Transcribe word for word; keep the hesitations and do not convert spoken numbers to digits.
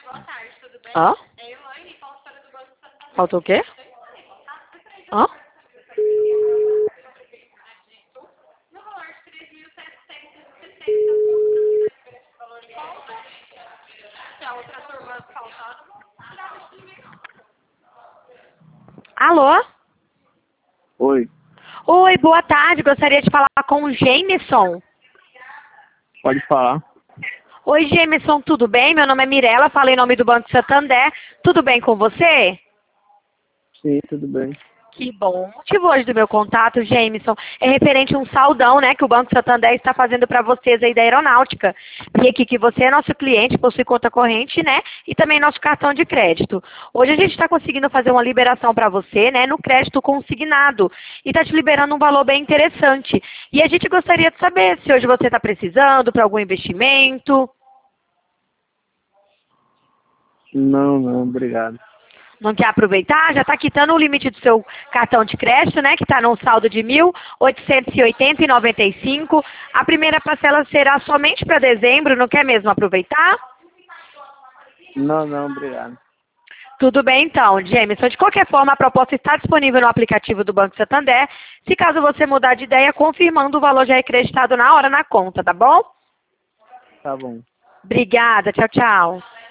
Hã? Faltou o quê? Hã? Alô? Oi, Oi, boa tarde. Gostaria de falar com o Jameson. pode falar? Oi, Jameson, tudo bem? Meu nome é Mirela, falei em nome do Banco Santander. Tudo bem com você? Sim, tudo bem. Que bom. O motivo hoje do meu contato, Jameson, é referente a um saldão, né, que o Banco Santander está fazendo para vocês aí da aeronáutica. Vi aqui que você é nosso cliente, possui conta corrente, né, e também nosso cartão de crédito. Hoje a gente está conseguindo fazer uma liberação para você, né, no crédito consignado. E está te liberando um valor bem interessante. E a gente gostaria de saber se hoje você está precisando para algum investimento. Não, não, obrigado. Não quer aproveitar? Já está quitando o limite do seu cartão de crédito, né? Que está num saldo de mil oitocentos e oitenta e noventa e cinco. A primeira parcela será somente para dezembro, não quer mesmo aproveitar? Não, não, obrigado. Tudo bem então, Jameson. De qualquer forma, a proposta está disponível no aplicativo do Banco Santander. Se caso você mudar de ideia, confirmando o valor já é acreditado na hora na conta, tá bom? Tá bom. Obrigada, tchau, tchau.